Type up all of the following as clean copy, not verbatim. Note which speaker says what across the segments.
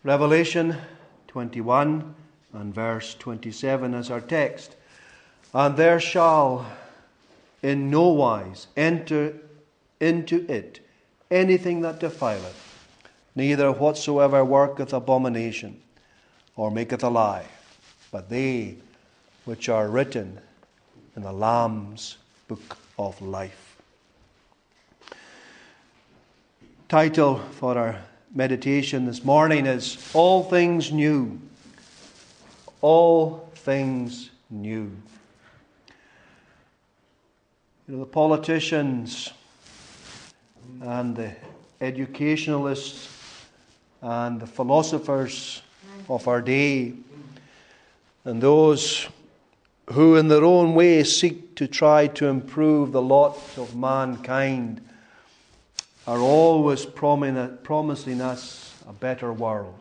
Speaker 1: Revelation 21 and verse 27 is our text. And there shall in no wise enter into it anything that defileth, neither whatsoever worketh abomination, or maketh a lie, but they which are written in the Lamb's book of life. Title for our meditation this morning is All Things New. All Things New. The politicians and the educationalists and the philosophers of our day, and those who in their own way seek to try to improve the lot of mankind, are always promising us a better world.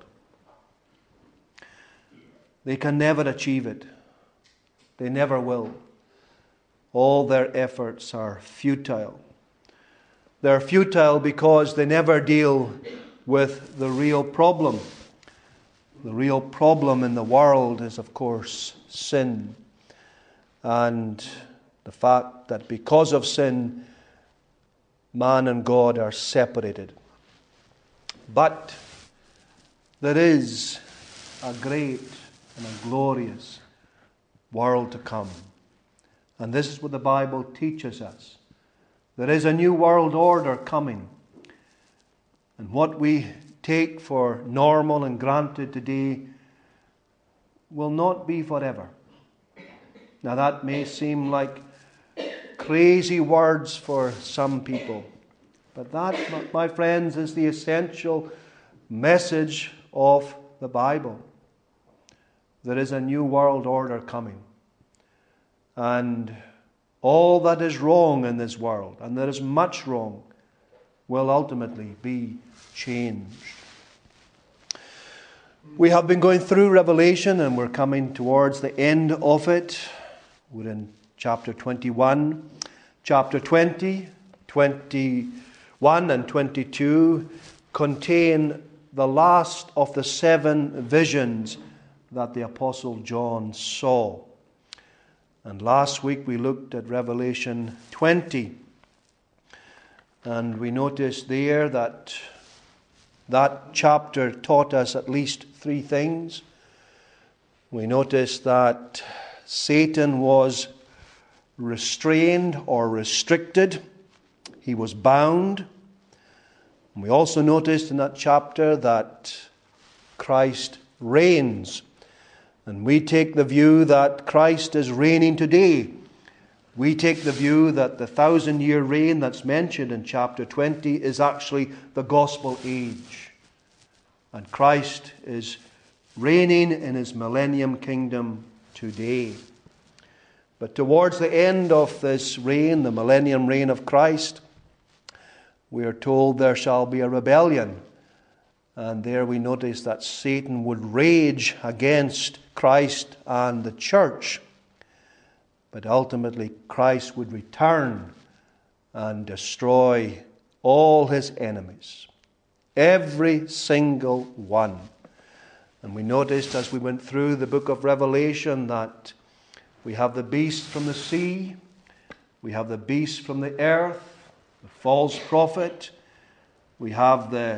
Speaker 1: They can never achieve it. They never will. All their efforts are futile. They're futile because they never deal with the real problem. The real problem in the world is, of course, sin. And the fact that because of sin, man and God are separated. But there is a great and a glorious world to come. And this is what the Bible teaches us. There is a new world order coming. And what we take for normal and granted today will not be forever. Now that may seem like crazy words for some people. But that, my friends, is the essential message of the Bible. There is a new world order coming. And all that is wrong in this world, and there is much wrong, will ultimately be changed. We have been going through Revelation and we're coming towards the end of it. We're in chapter 21. Chapter 20, 21 and 22 contain the last of the 7 visions that the Apostle John saw. And last week we looked at Revelation 20. And we noticed there that chapter taught us at least 3 things. We noticed that Satan was restrained or restricted. He was bound. And we also noticed in that chapter that Christ reigns. And we take the view that Christ is reigning today. We take the view that the 1,000-year reign that's mentioned in chapter 20 is actually the gospel age. And Christ is reigning in his millennium kingdom today. But towards the end of this reign, the millennium reign of Christ, we are told there shall be a rebellion. And there we notice that Satan would rage against Christ and the church. But ultimately Christ would return and destroy all his enemies. Every single one. And we noticed as we went through the book of Revelation that we have the beast from the sea, we have the beast from the earth, the false prophet, we have the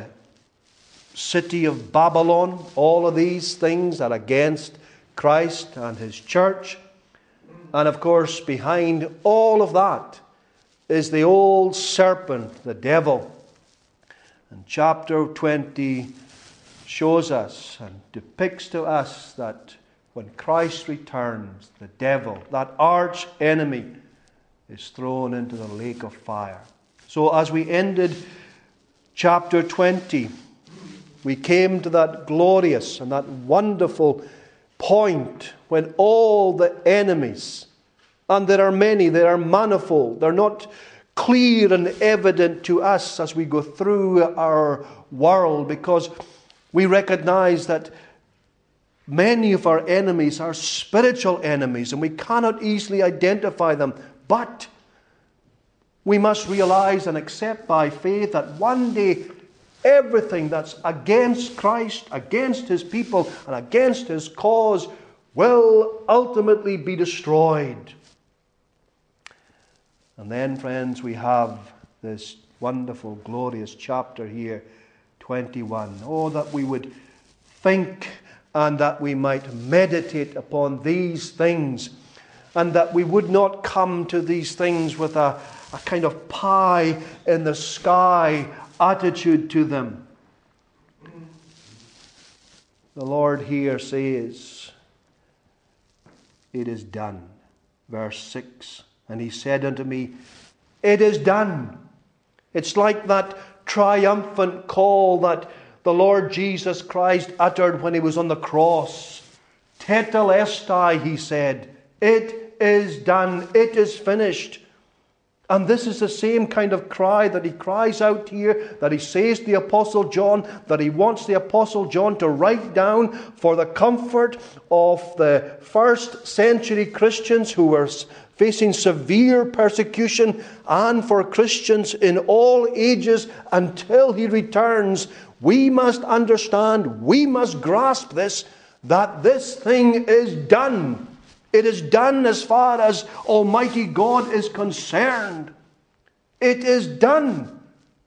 Speaker 1: city of Babylon. All of these things are against Christ and his church. And of course, behind all of that is the old serpent, the devil. And chapter 20 shows us and depicts to us that when Christ returns, the devil, that arch enemy, is thrown into the lake of fire. So as we ended chapter 20, we came to that glorious and that wonderful point when all the enemies, and there are many, they are manifold, they're not clear and evident to us as we go through our world, because we recognize that many of our enemies are spiritual enemies and we cannot easily identify them. But we must realize and accept by faith that one day everything that's against Christ, against his people, and against his cause will ultimately be destroyed. And then, friends, we have this wonderful, glorious chapter here, 21. Oh, that we would think and that we might meditate upon these things, and that we would not come to these things with a kind of pie in the sky attitude to them. The Lord here says, "It is done." Verse 6. "And he said unto me, It is done." It's like that triumphant call that the Lord Jesus Christ uttered when he was on the cross. Tetelestai, he said. It is done. It is finished. And this is the same kind of cry that he cries out here, that he says to the Apostle John, that he wants the Apostle John to write down for the comfort of the first century Christians who were facing severe persecution, and for Christians in all ages until he returns. We must understand, we must grasp this, that this thing is done. It is done as far as Almighty God is concerned. It is done.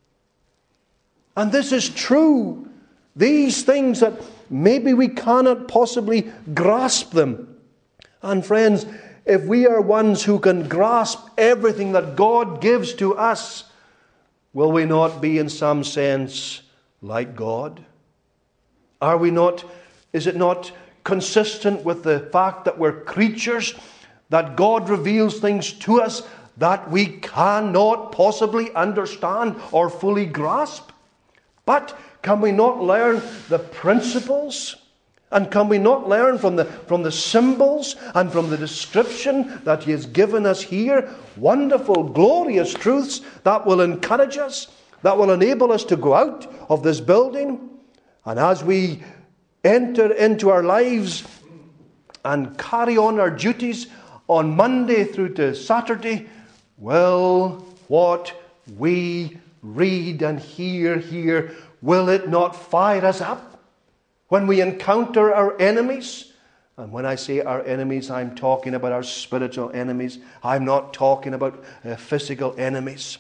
Speaker 1: And this is true. These things that maybe we cannot possibly grasp them. And friends, if we are ones who can grasp everything that God gives to us, will we not be in some sense like God? Are we not? Is it not consistent with the fact that we're creatures, that God reveals things to us that we cannot possibly understand or fully grasp? But can we not learn the principles? And can we not learn from the symbols and from the description that he has given us here, wonderful, glorious truths that will encourage us, that will enable us to go out of this building, and as we enter into our lives and carry on our duties on Monday through to Saturday, well, what we read and hear here, will it not fire us up when we encounter our enemies? And when I say our enemies, I'm talking about our spiritual enemies. I'm not talking about physical enemies.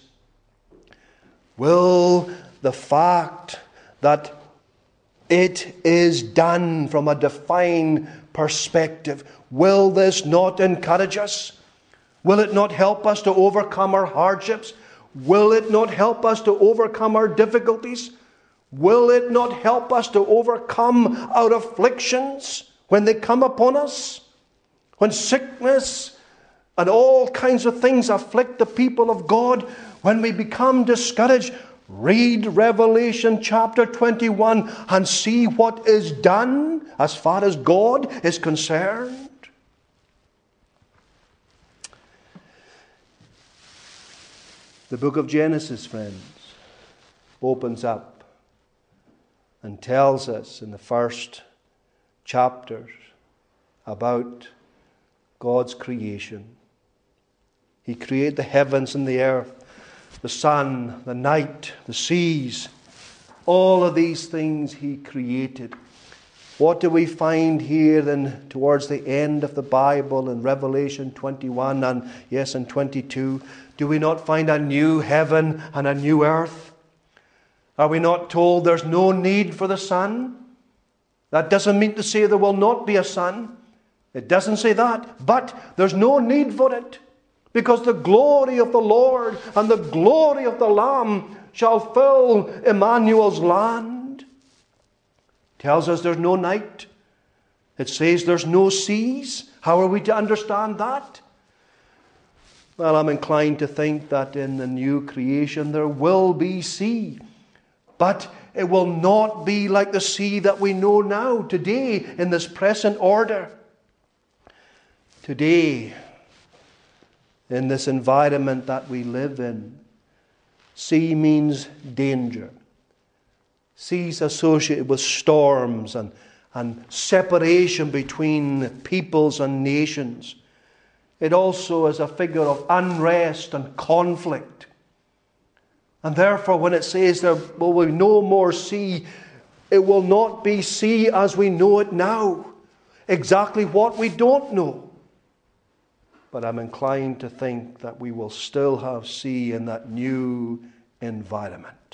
Speaker 1: Will the fact that it is done from a divine perspective, will this not encourage us? Will it not help us to overcome our hardships? Will it not help us to overcome our difficulties? Will it not help us to overcome our afflictions when they come upon us? When sickness and all kinds of things afflict the people of God, when we become discouraged, read Revelation chapter 21 and see what is done as far as God is concerned. The book of Genesis, friends, opens up and tells us in the first chapters about God's creation. He created the heavens and the earth, the sun, the night, the seas. All of these things he created. What do we find here then towards the end of the Bible in Revelation 21 and yes, in 22? Do we not find a new heaven and a new earth? Are we not told there's no need for the sun? That doesn't mean to say there will not be a sun. It doesn't say that. But there's no need for it, because the glory of the Lord and the glory of the Lamb shall fill Emmanuel's land. It tells us there's no night. It says there's no seas. How are we to understand that? Well, I'm inclined to think that in the new creation there will be sea. But it will not be like the sea that we know now, today, in this present order. Today, in this environment that we live in, sea means danger. Sea's associated with storms and separation between peoples and nations. It also is a figure of unrest and conflict. And therefore, when it says there will be no more sea, it will not be sea as we know it now. Exactly what we don't know. But I'm inclined to think that we will still have sea in that new environment.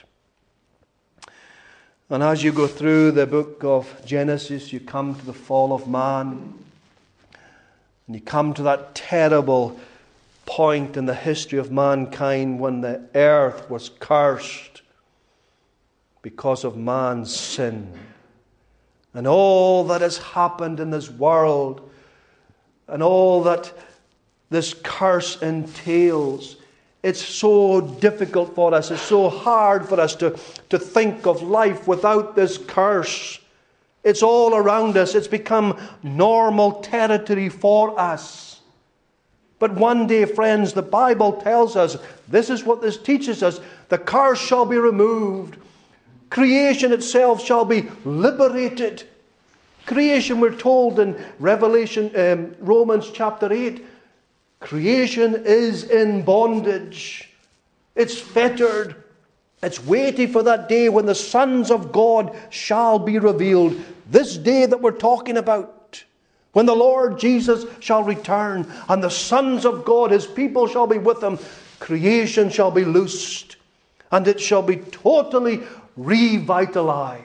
Speaker 1: And as you go through the book of Genesis, you come to the fall of man. And you come to that terrible point in the history of mankind when the earth was cursed because of man's sin. And all that has happened in this world and all that this curse entails, it's so difficult for us, it's so hard for us to think of life without this curse. It's all around us. It's become normal territory for us. But one day, friends, the Bible tells us, this is what this teaches us, the curse shall be removed. Creation itself shall be liberated. Creation, we're told in Romans chapter 8, creation is in bondage. It's fettered. It's waiting for that day when the sons of God shall be revealed. This day that we're talking about. When the Lord Jesus shall return and the sons of God, His people, shall be with Him. Creation shall be loosed and it shall be totally revitalized.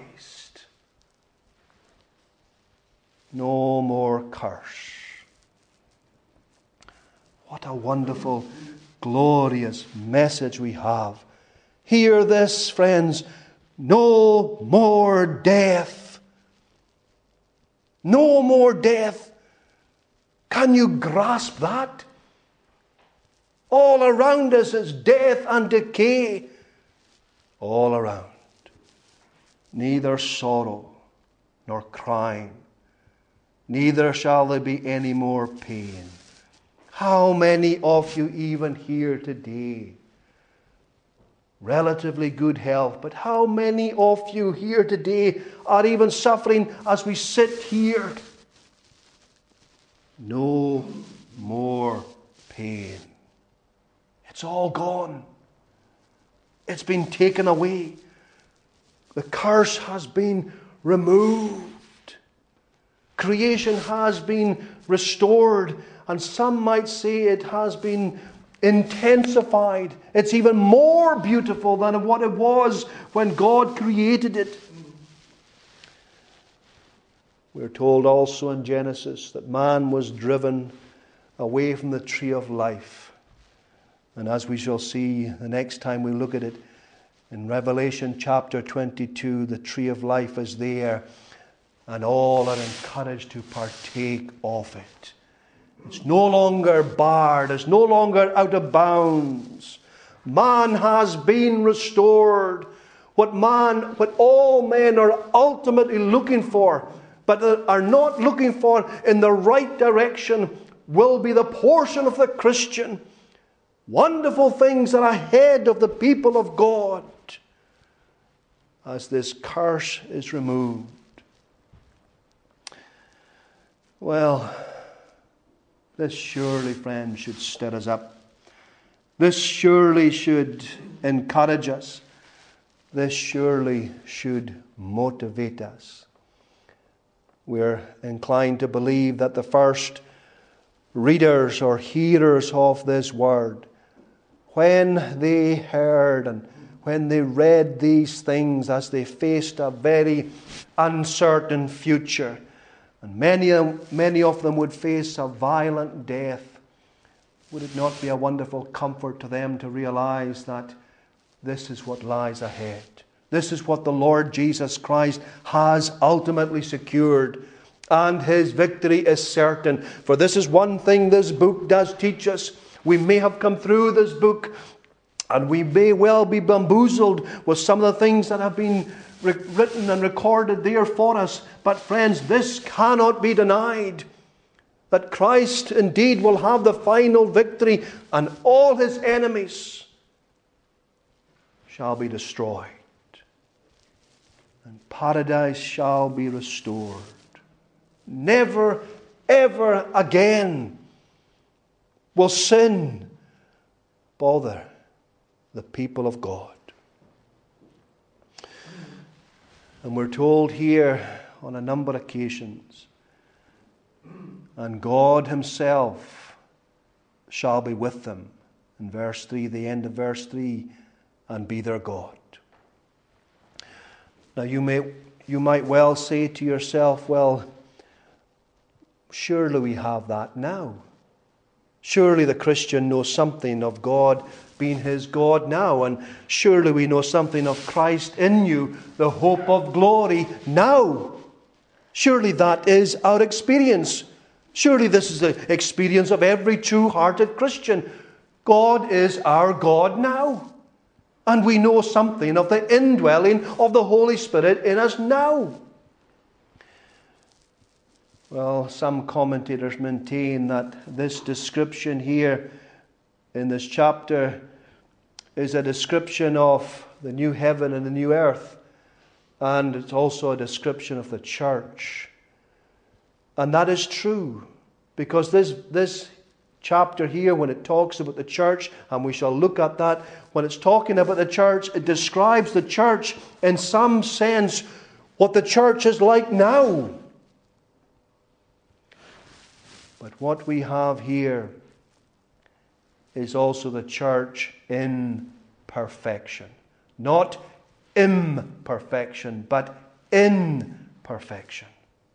Speaker 1: No more curse. What a wonderful, glorious message we have. Hear this, friends. No more death. No more death. Can you grasp that? All around us is death and decay. All around. Neither sorrow nor crying. Neither shall there be any more pain. How many of you even here today, relatively good health, but how many of you here today are even suffering as we sit here? No more pain. It's all gone. It's been taken away. The curse has been removed. Creation has been restored. And some might say it has been intensified. It's even more beautiful than what it was when God created it. We're told also in Genesis that man was driven away from the tree of life. And as we shall see the next time we look at it, in Revelation chapter 22, the tree of life is there, and all are encouraged to partake of it. It's no longer barred. It's no longer out of bounds. Man has been restored. What all men are ultimately looking for, but are not looking for in the right direction, will be the portion of the Christian. Wonderful things are ahead of the people of God as this curse is removed. Well, this surely, friends, should stir us up. This surely should encourage us. This surely should motivate us. We're inclined to believe that the first readers or hearers of this word, when they heard and when they read these things as they faced a very uncertain future, and many of them would face a violent death, would it not be a wonderful comfort to them to realize that this is what lies ahead? This is what the Lord Jesus Christ has ultimately secured, and His victory is certain. For this is one thing this book does teach us. We may have come through this book and we may well be bamboozled with some of the things that have been written and recorded there for us. But friends, this cannot be denied. That Christ indeed will have the final victory and all His enemies shall be destroyed. And paradise shall be restored. Never, ever again will sin bother the people of God. And we're told here on a number of occasions, and God himself shall be with them. In verse 3, the end of verse 3, and be their God. Now you might well say to yourself, well, surely we have that now. Surely the Christian knows something of God being his God now, and surely we know something of Christ in you, the hope of glory now. Surely that is our experience. Surely this is the experience of every true-hearted Christian. God is our God now. And we know something of the indwelling of the Holy Spirit in us now. Well, some commentators maintain that this description here in this chapter is a description of the new heaven and the new earth. And it's also a description of the church. And that is true, because this chapter here, when it talks about the church, and we shall look at that, when it's talking about the church, it describes the church in some sense what the church is like now. But what we have here is also the church in perfection. Not imperfection, but in perfection.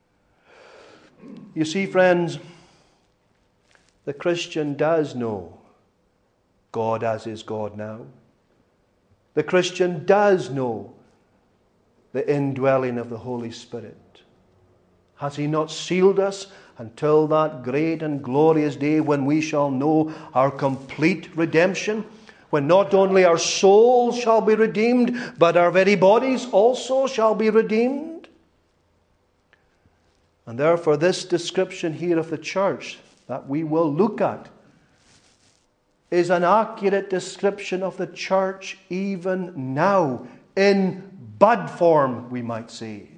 Speaker 1: You see, friends, the Christian does know God as his God now. The Christian does know the indwelling of the Holy Spirit. Has he not sealed us until that great and glorious day when we shall know our complete redemption? When not only our souls shall be redeemed, but our very bodies also shall be redeemed. And therefore this description here of the church that we will look at is an accurate description of the church even now, in bud form, we might say.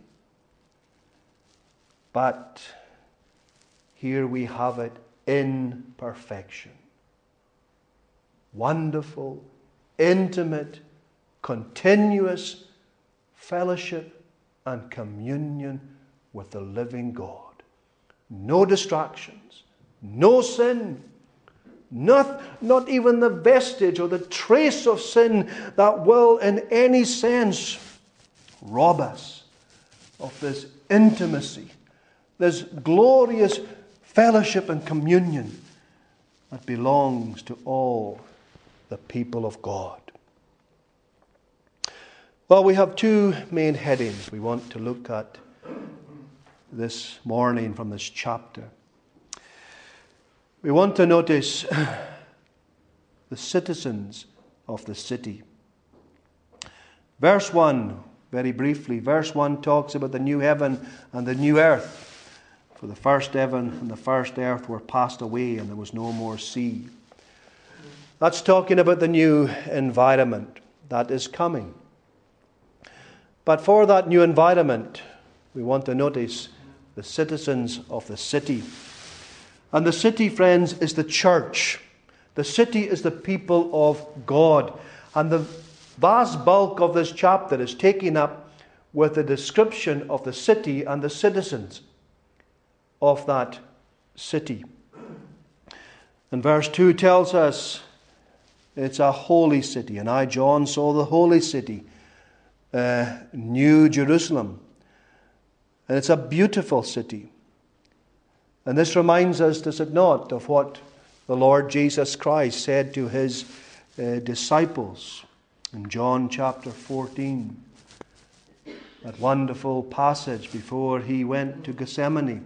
Speaker 1: But here we have it in perfection. Wonderful, intimate, continuous fellowship and communion with the living God. No distractions, no sin, not even the vestige or the trace of sin that will in any sense rob us of this intimacy, this glorious fellowship and communion that belongs to all the people of God. Well, we have two main headings we want to look at this morning from this chapter. We want to notice the citizens of the city. Verse 1, very briefly, verse 1 talks about the new heaven and the new earth. For the first heaven and the first earth were passed away, and there was no more sea. That's talking about the new environment that is coming. But for that new environment, we want to notice the citizens of the city. And the city, friends, is the church. The city is the people of God. And the vast bulk of this chapter is taken up with the description of the city and the citizens of that city. And verse 2 tells us it's a holy city. And I, John, saw the holy city, New Jerusalem. And it's a beautiful city. And this reminds us, does it not, of what the Lord Jesus Christ said to his disciples in John chapter 14. That wonderful passage before he went to Gethsemane.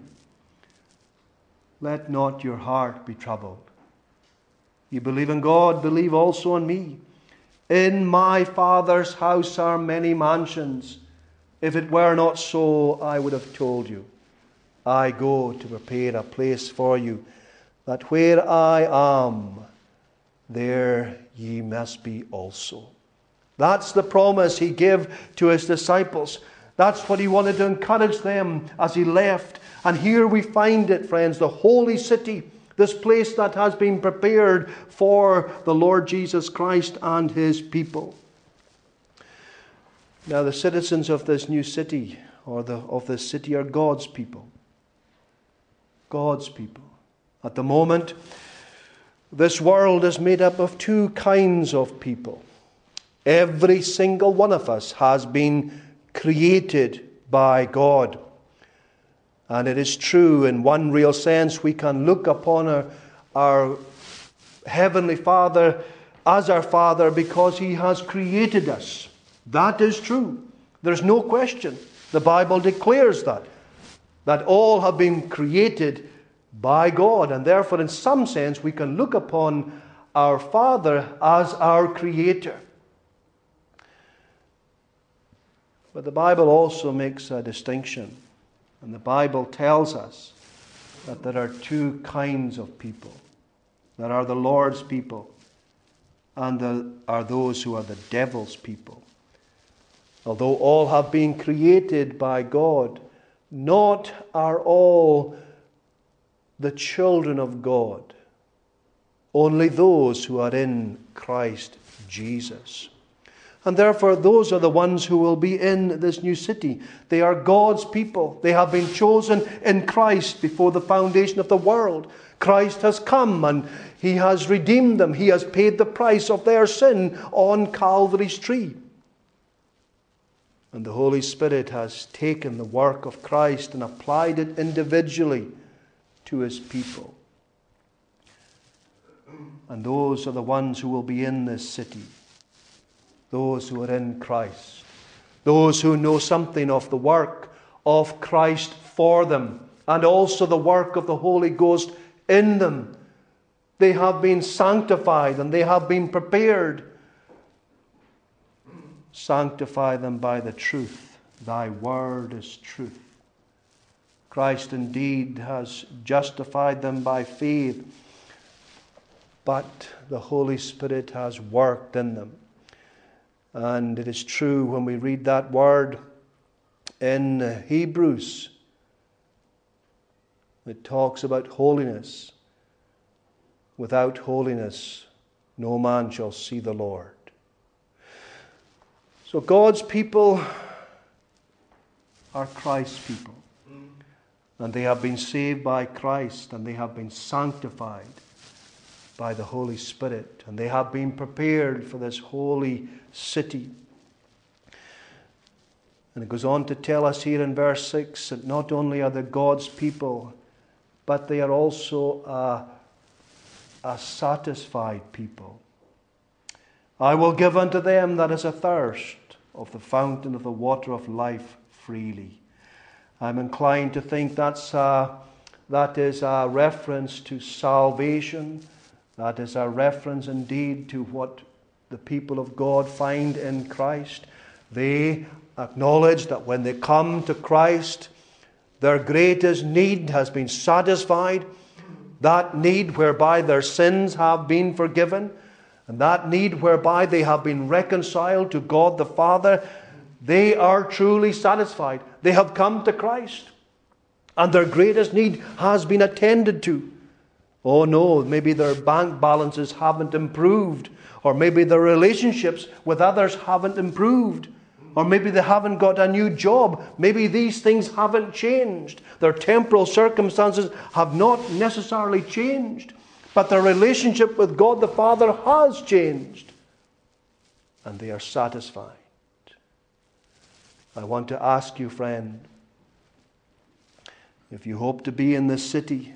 Speaker 1: Let not your heart be troubled. You believe in God, believe also in me. In my Father's house are many mansions. If it were not so, I would have told you. I go to prepare a place for you, that where I am, there ye must be also. That's the promise he gave to his disciples. That's what he wanted to encourage them as he left. And here we find it, friends, the holy city, this place that has been prepared for the Lord Jesus Christ and his people. Now, the citizens of this new city, of this city, are God's people. God's people. At the moment, this world is made up of two kinds of people. Every single one of us has been created by God. And it is true, in one real sense, we can look upon our Heavenly Father as our Father because He has created us. That is true. There's no question. The Bible declares that all have been created by God. And therefore, in some sense, we can look upon our Father as our Creator. But the Bible also makes a distinction. And the Bible tells us that there are two kinds of people. There are the Lord's people, and there are those who are the devil's people. Although all have been created by God, not are all the children of God. Only those who are in Christ Jesus. And therefore, those are the ones who will be in this new city. They are God's people. They have been chosen in Christ before the foundation of the world. Christ has come and He has redeemed them. He has paid the price of their sin on Calvary's tree. And the Holy Spirit has taken the work of Christ and applied it individually to His people. And those are the ones who will be in this city. Those who are in Christ. Those who know something of the work of Christ for them. And also the work of the Holy Ghost in them. They have been sanctified and they have been prepared. Sanctify them by the truth. Thy word is truth. Christ indeed has justified them by faith, but the Holy Spirit has worked in them. And it is true when we read that word in Hebrews, it talks about holiness. Without holiness, no man shall see the Lord. So God's people are Christ's people. And they have been saved by Christ, and they have been sanctified by the Holy Spirit, and they have been prepared for this holy city. And it goes on to tell us here in verse 6 that not only are they God's people, but they are also a satisfied people. I will give unto them that is athirst of the fountain of the water of life freely. I'm inclined to think that is a reference to salvation. That is a reference indeed to what the people of God find in Christ. They acknowledge that when they come to Christ, their greatest need has been satisfied. That need whereby their sins have been forgiven. And that need whereby they have been reconciled to God the Father. They are truly satisfied. They have come to Christ. And their greatest need has been attended to. Oh no, maybe their bank balances haven't improved. Or maybe their relationships with others haven't improved. Or maybe they haven't got a new job. Maybe these things haven't changed. Their temporal circumstances have not necessarily changed. But their relationship with God the Father has changed. And they are satisfied. I want to ask you, friend, if you hope to be in this city,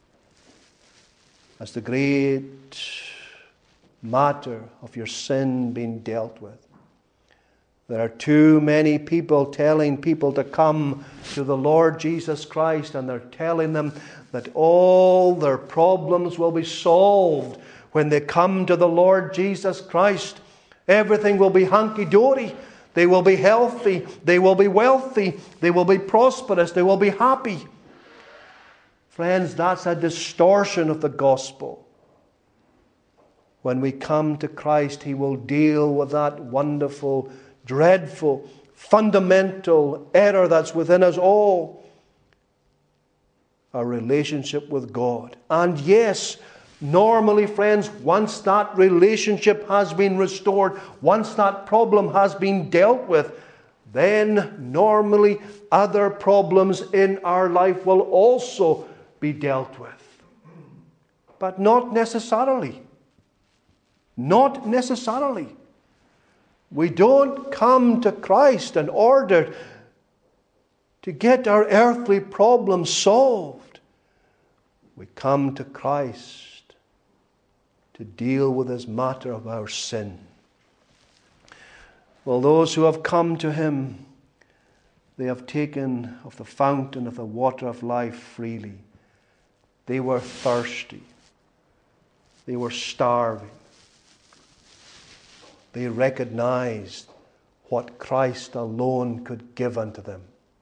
Speaker 1: as the great matter of your sin being dealt with. There are too many people telling people to come to the Lord Jesus Christ, and they're telling them that all their problems will be solved when they come to the Lord Jesus Christ. Everything will be hunky-dory. They will be healthy. They will be wealthy. They will be prosperous. They will be happy. Friends, that's a distortion of the gospel. When we come to Christ, He will deal with that wonderful, dreadful, fundamental error that's within us all. Our relationship with God. And yes, normally, friends, once that relationship has been restored, once that problem has been dealt with, then normally other problems in our life will also be dealt with. But not necessarily. Not necessarily. We don't come to Christ in order to get our earthly problems solved. We come to Christ to deal with this matter of our sin. Well, those who have come to Him, they have taken of the fountain of the water of life freely. They were thirsty. They were starving. They recognized what Christ alone could give unto them.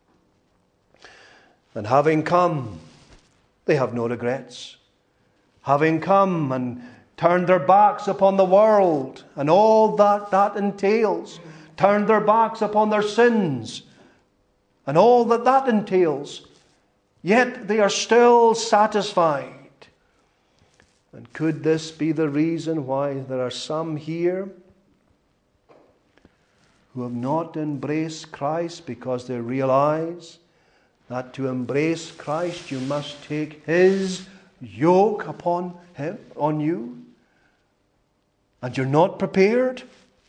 Speaker 1: And having come, they have no regrets. Having come and turned their backs upon the world and all that entails, turned their backs upon their sins and all that entails, yet they are still satisfied. And could this be the reason why there are some here who have not embraced Christ, because they realize that to embrace Christ you must take His yoke upon Him, on you, and you're not prepared?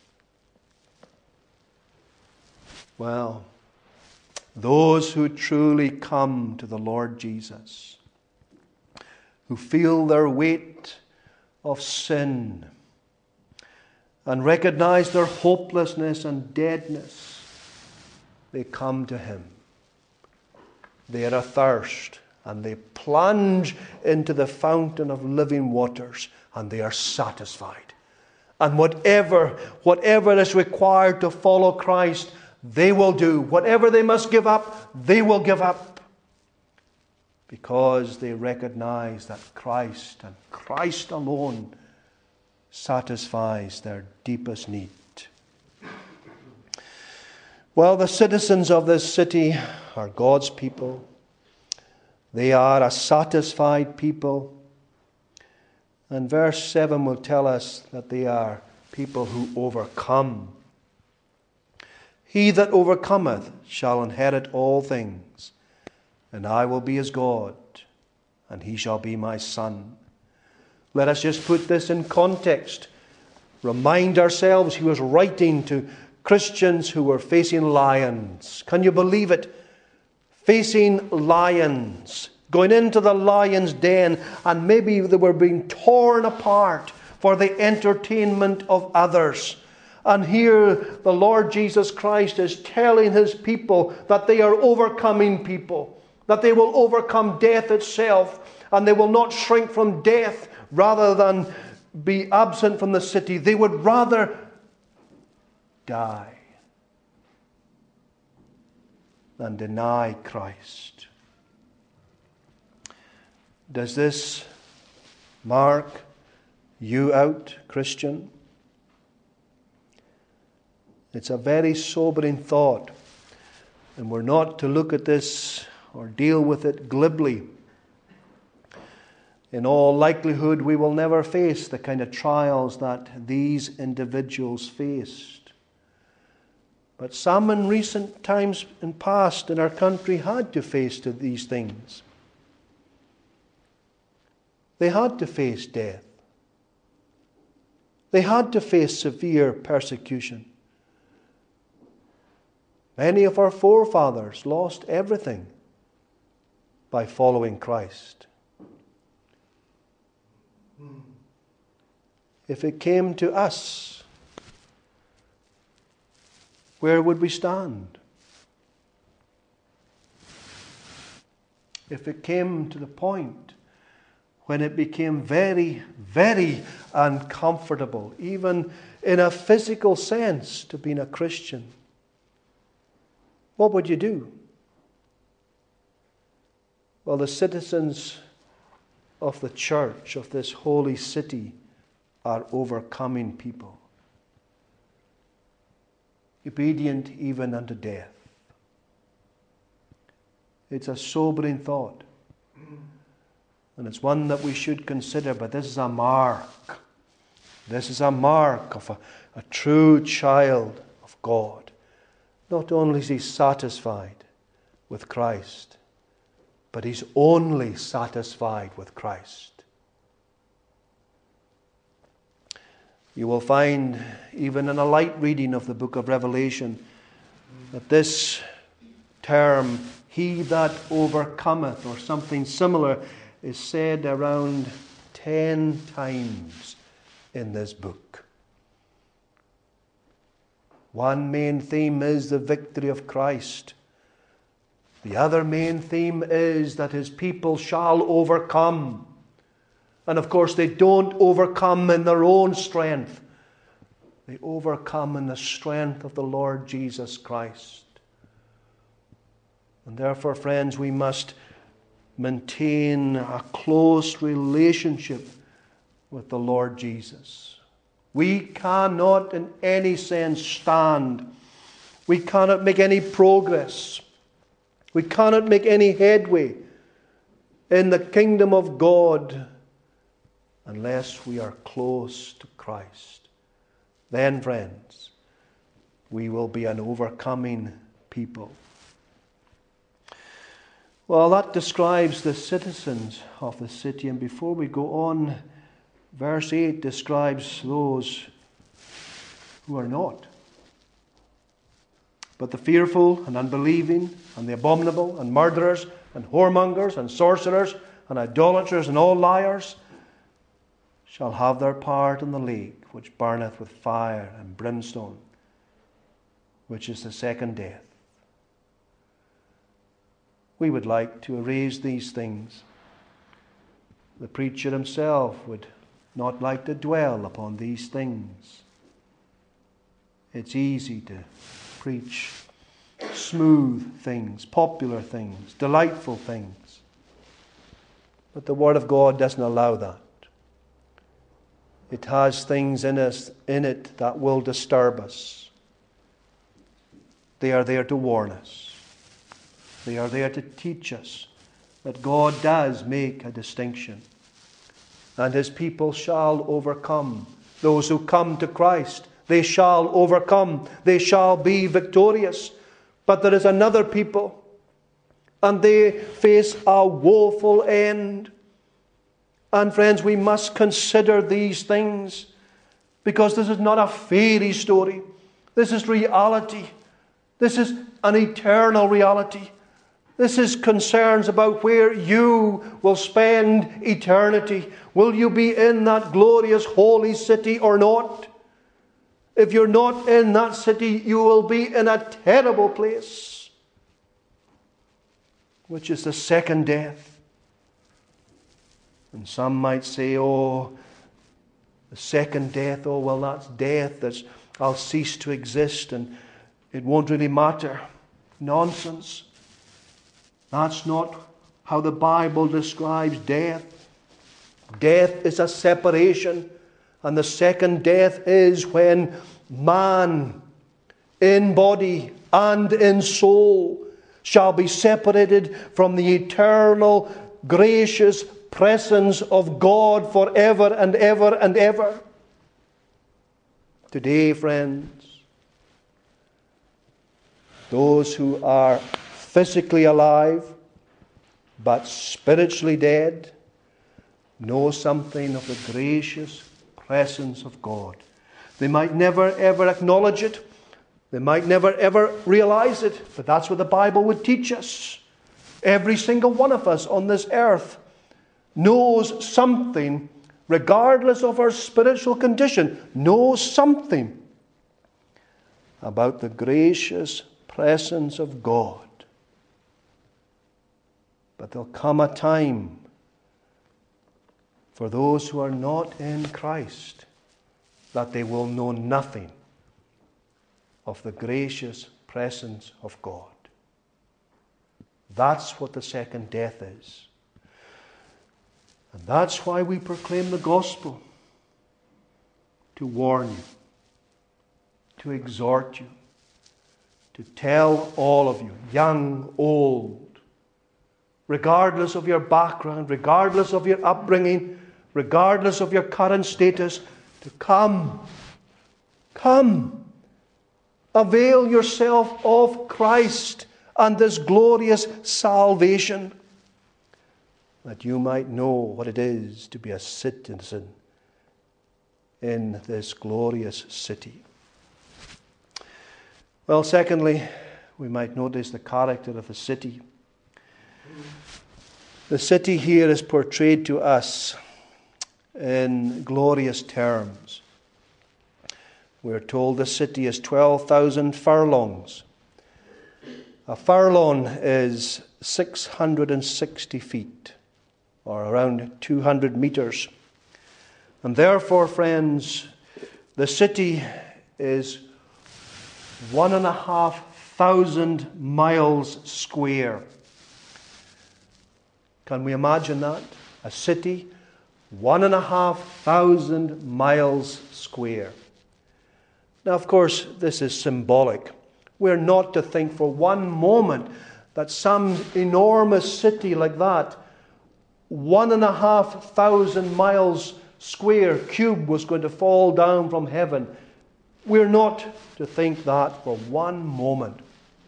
Speaker 1: Well, those who truly come to the Lord Jesus, who feel their weight of sin and recognize their hopelessness and deadness, they come to Him. They are athirst, and they plunge into the fountain of living waters, and they are satisfied. And whatever is required to follow Christ, they will do. Whatever they must give up, they will give up. Because they recognize that Christ and Christ alone satisfies their deepest need. Well, the citizens of this city are God's people. They are a satisfied people. And verse 7 will tell us that they are people who overcome. He that overcometh shall inherit all things, and I will be his God, and he shall be my son. Let us just put this in context. Remind ourselves he was writing to Christians who were facing lions. Can you believe it? Facing lions. Going into the lion's den, and maybe they were being torn apart for the entertainment of others. And here the Lord Jesus Christ is telling His people that they are overcoming people, that they will overcome death itself, and they will not shrink from death rather than be absent from the city. They would rather die than deny Christ. Does this mark you out, Christian? It's a very sobering thought, and we're not to look at this or deal with it glibly. In all likelihood, we will never face the kind of trials that these individuals faced. But some in recent times and past in our country had to face these things. They had to face death. They had to face severe persecution. Many of our forefathers lost everything by following Christ. If it came to us, where would we stand? If it came to the point when it became very, very uncomfortable, even in a physical sense, to being a Christian, what would you do? Well, the citizens of the church, of this holy city, are overcoming people, obedient even unto death. It's a sobering thought, and it's one that we should consider, but this is a mark. This is a mark of a true child of God, Not only is he satisfied with Christ, but he's only satisfied with Christ. You will find, even in a light reading of the book of Revelation, that this term, he that overcometh, or something similar, is said around 10 times in this book. One main theme is the victory of Christ. The other main theme is that his people shall overcome. And of course, they don't overcome in their own strength. They overcome in the strength of the Lord Jesus Christ. And therefore, friends, we must maintain a close relationship with the Lord Jesus. We cannot in any sense stand. We cannot make any progress. We cannot make any headway in the kingdom of God unless we are close to Christ. Then, friends, we will be an overcoming people. Well, that describes the citizens of the city. And before we go on, verse 8 describes those who are not. But the fearful and unbelieving and the abominable and murderers and whoremongers and sorcerers and idolaters and all liars shall have their part in the lake which burneth with fire and brimstone, which is the second death. We would like to erase these things. The preacher himself would not like to dwell upon these things. It's easy to preach smooth things, popular things, delightful things. But the Word of God doesn't allow that. It has things in it that will disturb us. They are there to warn us. They are there to teach us that God does make a distinction. And his people shall overcome. Those who come to Christ, they shall overcome. They shall be victorious. But there is another people, and they face a woeful end. And friends, we must consider these things, because this is not a fairy story. This is reality. This is an eternal reality. This is concerns about where you will spend eternity. Will you be in that glorious holy city or not? If you're not in that city, you will be in a terrible place, which is the second death. And some might say, oh, the second death, oh, well, that's death. I'll cease to exist and it won't really matter. Nonsense. That's not how the Bible describes death. Death is a separation. And the second death is when man, in body and in soul, shall be separated from the eternal, gracious presence of God forever and ever and ever. Today, friends, those who are physically alive but spiritually dead know something of the gracious presence of God. They might never ever acknowledge it. They might never ever realize it. But that's what the Bible would teach us. Every single one of us on this earth knows something, regardless of our spiritual condition, knows something about the gracious presence of God. But there'll come a time for those who are not in Christ that they will know nothing of the gracious presence of God. That's what the second death is. And that's why we proclaim the gospel. To warn you, to exhort you, to tell all of you, young, old, regardless of your background, regardless of your upbringing, regardless of your current status, to come. Come. Avail yourself of Christ and this glorious salvation, that you might know what it is to be a citizen in this glorious city. Well, secondly, we might notice the character of the city. The city here is portrayed to us in glorious terms. We're told the city is 12,000 furlongs. A furlong is 660 feet, or around 200 meters. And therefore, friends, the city is 1,500 miles square. Can we imagine that? A city, 1,500 miles square. Now, of course, this is symbolic. We're not to think for one moment that some enormous city like that, 1,500 miles square cube, was going to fall down from heaven. We're not to think that for one moment.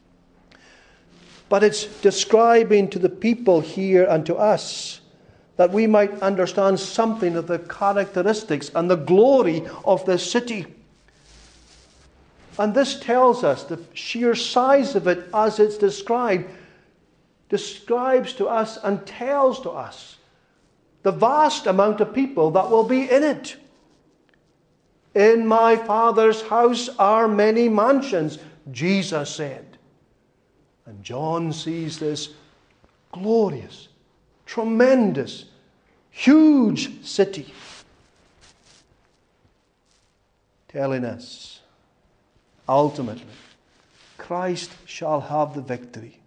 Speaker 1: But it's describing to the people here and to us that we might understand something of the characteristics and the glory of this city. And this tells us the sheer size of it as it's described, describes to us and tells to us the vast amount of people that will be in it. In my Father's house are many mansions, Jesus said. And John sees this glorious, tremendous, huge city, telling us, ultimately, Christ shall have the victory.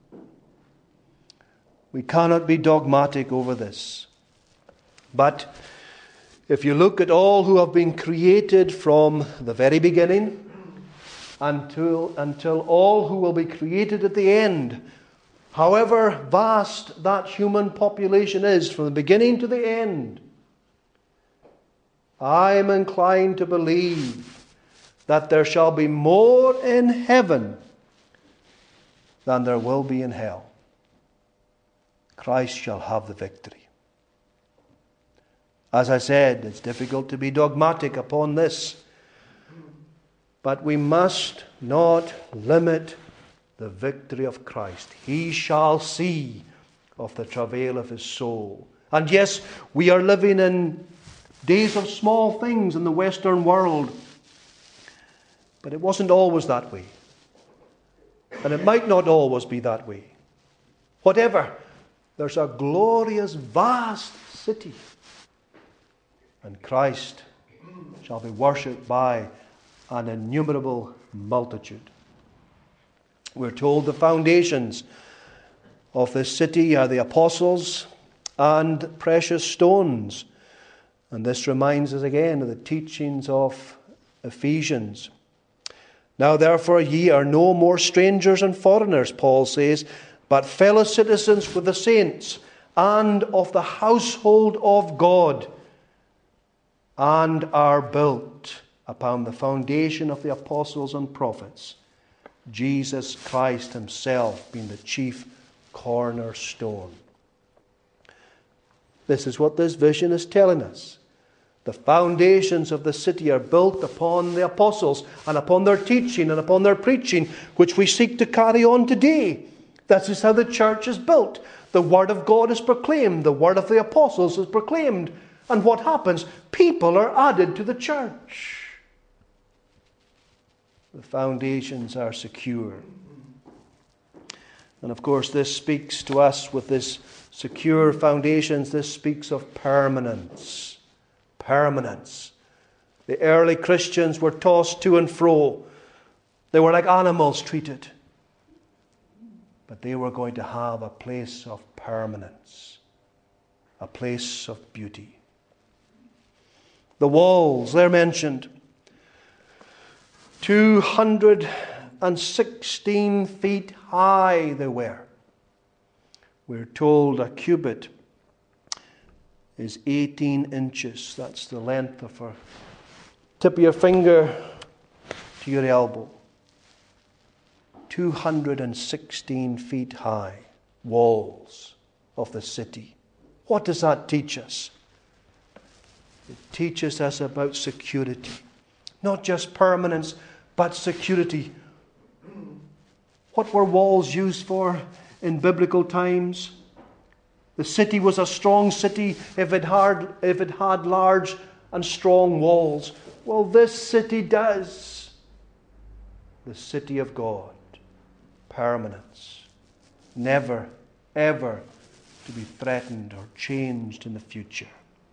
Speaker 1: We cannot be dogmatic over this. But if you look at all who have been created from the very beginning until all who will be created at the end, however vast that human population is from the beginning to the end, I am inclined to believe that there shall be more in heaven than there will be in hell. Christ shall have the victory. As I said, it's difficult to be dogmatic upon this, but we must not limit the victory of Christ. He shall see of the travail of his soul. And yes, we are living in days of small things in the Western world, but it wasn't always that way. And it might not always be that way. Whatever, there's a glorious, vast city. And Christ shall be worshipped by an innumerable multitude. We're told the foundations of this city are the apostles and precious stones. And this reminds us again of the teachings of Ephesians. Now therefore ye are no more strangers and foreigners, Paul says, but fellow citizens with the saints, and of the household of God, and are built upon the foundation of the apostles and prophets, Jesus Christ himself being the chief cornerstone. This is what this vision is telling us. The foundations of the city are built upon the apostles and upon their teaching and upon their preaching, which we seek to carry on today. That is how the church is built. The word of God is proclaimed. The word of the apostles is proclaimed. And what happens? People are added to the church. The foundations are secure. And of course, this speaks to us with this secure foundations. This speaks of permanence. Permanence. The early Christians were tossed to and fro. They were like animals treated. But they were going to have a place of permanence. A place of beauty. The walls, they're mentioned. 216 feet high they were. We're told a cubit is 18 inches. That's the length of a tip of your finger to your elbow. 216 feet high walls of the city. What does that teach us? It teaches us about security. Not just permanence, but security. What were walls used for in biblical times? The city was a strong city if it had large and strong walls. Well, this city does. The city of God. Permanence. Never, ever to be threatened or changed in the future.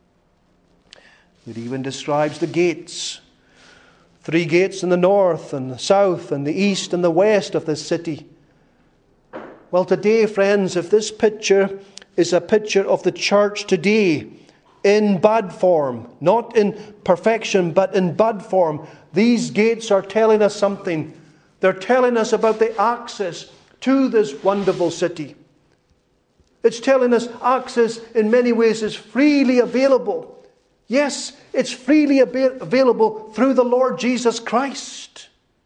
Speaker 1: It even describes the gates. 3 gates in the north and the south and the east and the west of this city. Well, today, friends, if this picture is a picture of the church today in bud form, not in perfection, but in bud form, these gates are telling us something. They're telling us about the access to this wonderful city. It's telling us access in many ways is freely available. Yes, it's freely available through the Lord Jesus Christ.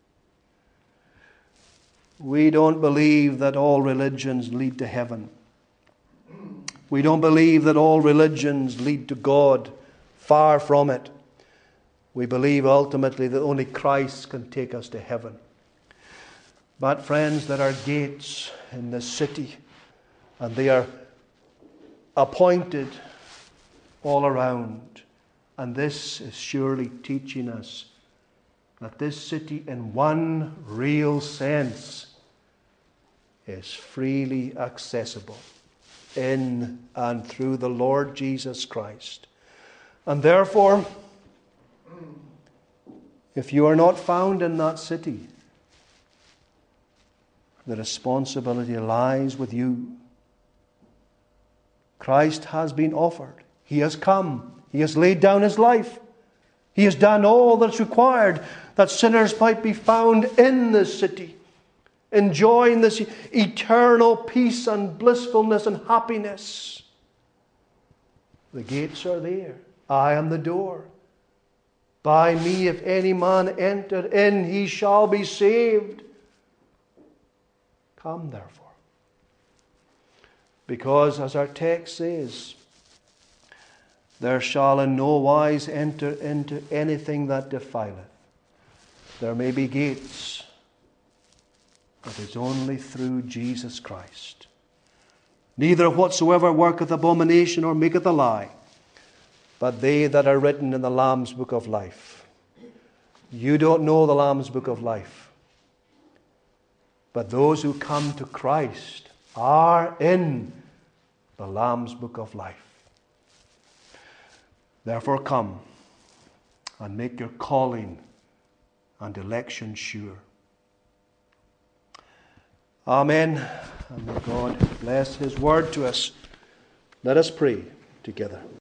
Speaker 1: We don't believe that all religions lead to heaven. We don't believe that all religions lead to God. Far from it. We believe ultimately that only Christ can take us to heaven. But friends, there are gates in this city, and they are appointed all around. And this is surely teaching us that this city, in one real sense, is freely accessible in and through the Lord Jesus Christ. And therefore, if you are not found in that city, the responsibility lies with you. Christ has been offered. He has come. He has laid down His life. He has done all that's required that sinners might be found in this city, enjoying this eternal peace and blissfulness and happiness. The gates are there. I am the door. By me, if any man enter in, he shall be saved. Come, therefore. Because, as our text says, there shall in no wise enter into anything that defileth. There may be gates, but it's only through Jesus Christ. Neither whatsoever worketh abomination or maketh a lie, but they that are written in the Lamb's book of life. You don't know the Lamb's book of life, but those who come to Christ are in the Lamb's book of life. Therefore come and make your calling and election sure. Amen. And may God bless His word to us. Let us pray together.